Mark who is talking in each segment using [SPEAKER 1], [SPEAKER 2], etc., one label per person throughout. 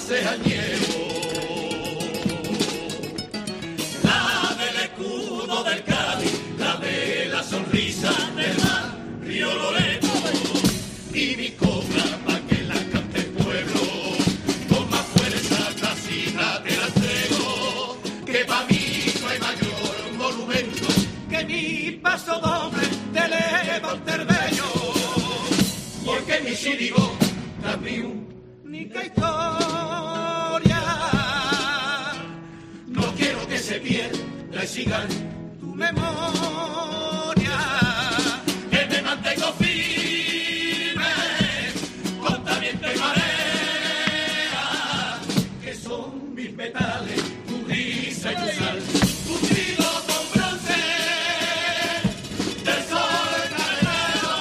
[SPEAKER 1] ceañero. La del escudo del Cádiz, la de la sonrisa del mar, Río Loreto, y mi copla pa' que la cante el pueblo, con más fuerza tacita te la entrego, que pa' mí no hay mayor monumento que mi paso doble te levante el bello, porque mi chirigo también ni que historia, no quiero que se pierda y siga tu memoria, que me mantengo firme contra viento y marea, que son mis metales, tu risa y tu sal, fundido con bronce del sol carnero,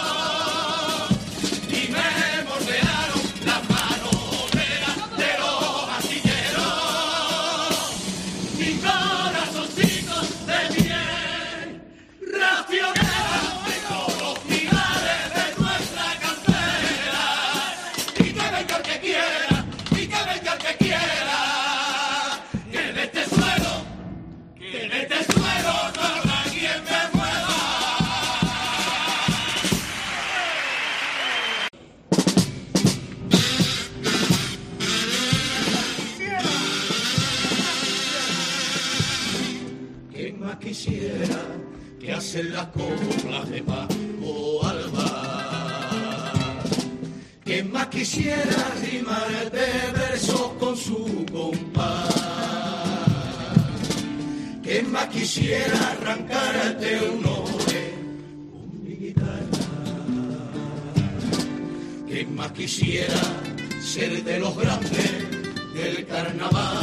[SPEAKER 1] y me moldearon las manos obreras de los astilleros, mi corazoncito de miel racionera de todos los pilares de nuestra cantera, y que venga el que quiera, y que venga el que quiera, que en este suelo no habrá quien me mueva. ¿Quién más quisiera que hacer las coplas de Paco Alba? ¿Quién más quisiera rimar de versos con su compás? ¿Quién más quisiera arrancarte un ore con mi guitarra? ¿Quién más quisiera ser de los grandes del carnaval?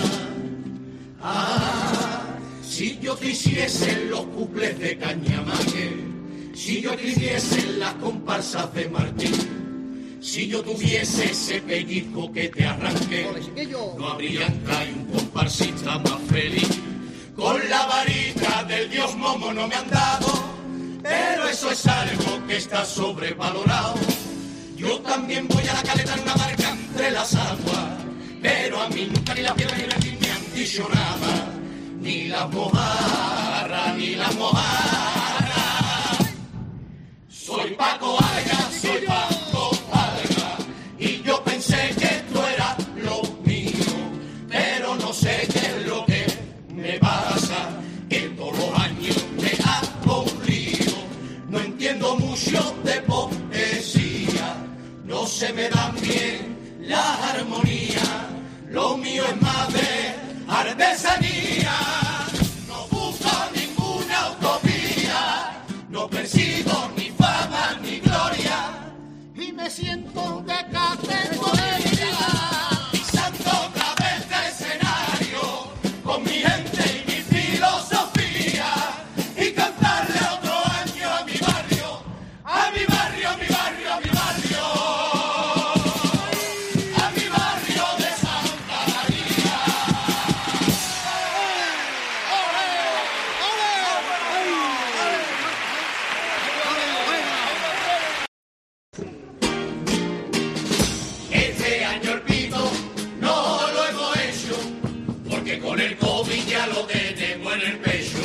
[SPEAKER 1] Ah, si yo te hiciese los cuples de Cañamaque, si yo te hiciese las comparsas de Martín, si yo tuviese ese pellizco que te arranque, no habría hay un comparsista más feliz. Con la varita del dios Momo no me han dado, pero eso es algo que está sobrevalorado. Yo también voy a la caleta en una barca entre las aguas, pero a mí nunca ni la piedra ni la reptil me han dicho nada, ni las mojarras, ni las mojarras. Soy Paco Alga, soy Paco Alga, y yo pensé que esto era lo mío, pero no sé qué es lo que me pasa, que todos los años me ha aburrido. No entiendo mucho de poesía, no se me dan bien las armonías, lo mío es más de artesanía. No busco ninguna utopía, no persigo ni fama ni gloria, y me siento de categoría, pisando otra vez de escenario, con mi gente y mi filosofía, y cantarle otro año a mi barrio, a mi barrio, a mi barrio, a mi barrio, a mi barrio de Santa María. Este año el pito no lo hemos hecho, porque con el COVID ya lo tenemos en el pecho.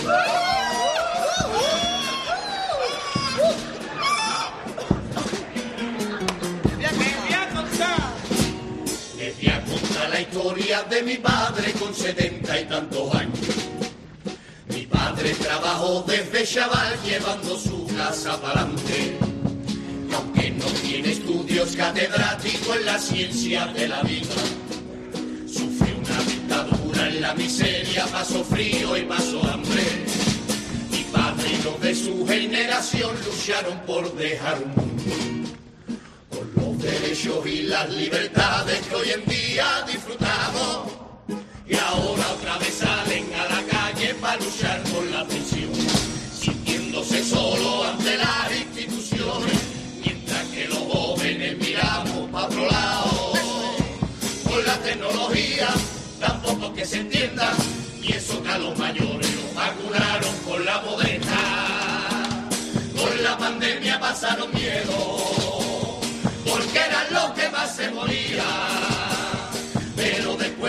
[SPEAKER 1] Les voy a contar la historia de mi padre con 70 y tantos años. Mi padre trabajó desde chaval llevando su casa para adelante. Y aunque no tiene estudios, catedrático en la ciencia de la vida, sufrió una dictadura en la miseria, pasó frío y pasó hambre. Mi padre y los de su generación lucharon por dejar un mundo con los derechos y las libertades que hoy en día disfrutamos. Y ahora otra vez salen a la calle para luchar por la pensión, sintiéndose solo ante las instituciones, mientras que los jóvenes miramos para otro lado. Con la tecnología tampoco que se entienda, y eso que a los mayores los vacunaron con la Moderna. Con la pandemia pasaron miedo, porque eran los que más se morían, pero después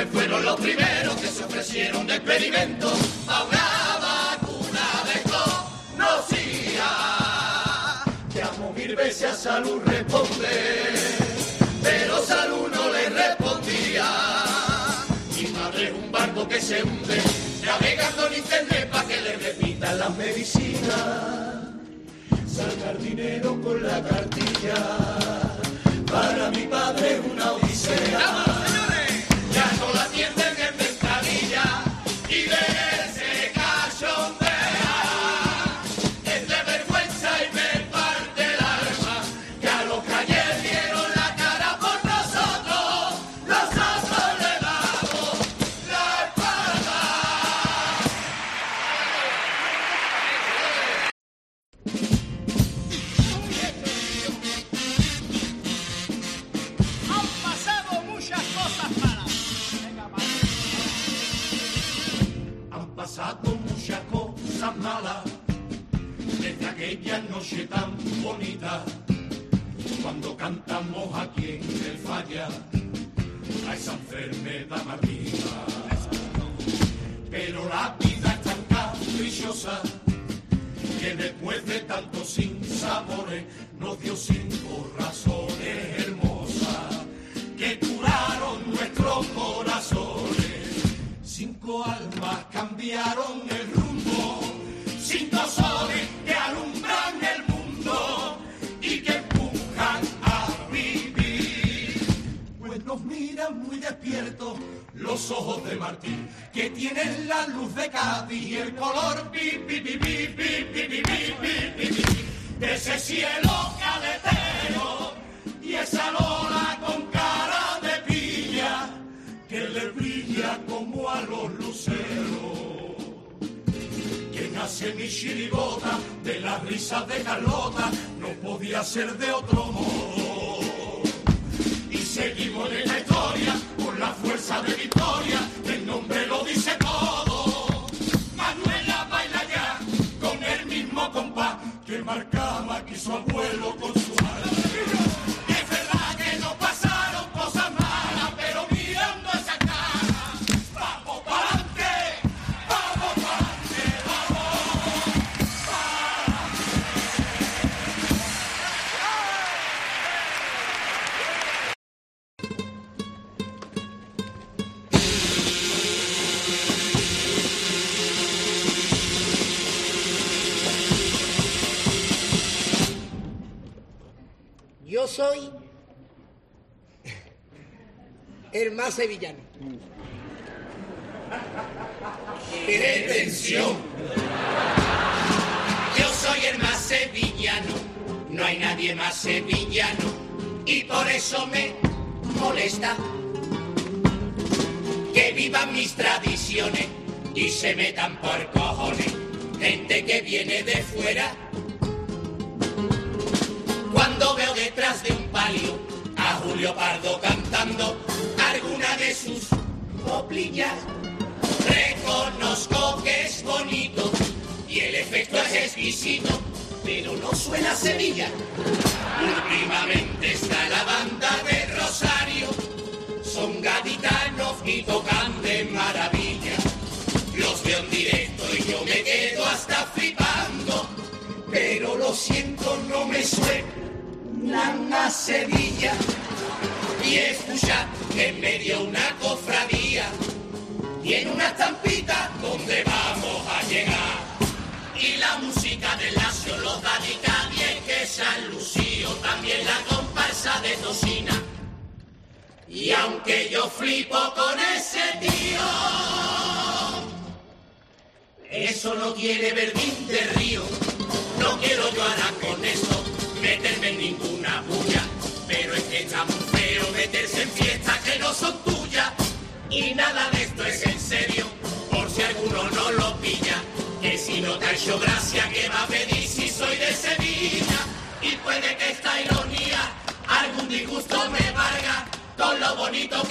[SPEAKER 1] hicieron de experimento a una vacuna desconocida. Llamó 1000 veces a Salud responde, pero Salud no le respondía. Mi madre es un barco que se hunde, navegando en internet para que le repitan las medicinas. Sacar dinero con la cartilla, para mi padre es una odisea. ¡Vamos, señores! Ya no la atienden en ventanilla y de él se cachondea. Es de vergüenza y me parte el alma que a los que ayer dieron la cara por nosotros le damos la espalda.
[SPEAKER 2] Han pasado muchas cosas malas.
[SPEAKER 1] Han pasado muchas cosas malas desde aquella noche tan bonita, cuando cantamos aquí en el Falla a esa enfermedad maldita. Pero la vida es tan caprichosa que después de tantos sinsabores nos dio 5 razones hermosas que curaron nuestros corazones. 5 almas cambiaron el rumbo, 5 soles que alumbran el mundo y que empujan a vivir. Pues nos miran muy despiertos los ojos de Martín, que tienen la luz de Cádiz y el color de ese cielo caletero y esa lola con cara de pilla que le brilla como a los luceros. Que nace mi chirigota de las risas de Carlota, no podía ser de otro modo. Y seguimos en esta historia con la fuerza de victoria, el nombre lo dice todo. Manuela baila ya con el mismo compás que marcaba aquí su abuelo con su madre. Es verdad que nos pasaron cosas malas, pero mirando esa cara, vamos para adelante, vamos para adelante, vamos para
[SPEAKER 3] Yo soy el más sevillano.
[SPEAKER 1] ¡Qué tensión! Yo soy el más sevillano, no hay nadie más sevillano, y por eso me molesta que vivan mis tradiciones y se metan por cojones gente que viene de fuera. Cuando veo detrás de un palio a Julio Pardo cantando alguna de sus coplillas, reconozco que es bonito y el efecto es exquisito, pero no suena a Sevilla. Últimamente está la banda de Rosario, son gaditanos y tocan de maravilla. Los veo en directo y yo me quedo hasta flipando, pero lo siento, no me suenan a Sevilla. Y escucha que en medio una cofradía tiene una estampita donde vamos a llegar. Y la música del Lacio, los Dánica, bien que San Lucio, también la comparsa de Tocina. Y aunque yo flipo con ese tío, eso no quiere Verdín de Río. No quiero yo ahora con eso meterme en ninguna bulla, pero es que está muy feo meterse en fiestas que no son tuyas. Y nada de esto es en serio, por si alguno no lo pilla, que si no te ha hecho gracia, ¿qué va a pedir si soy de Sevilla? Y puede que esta ironía algún disgusto me valga, con lo bonito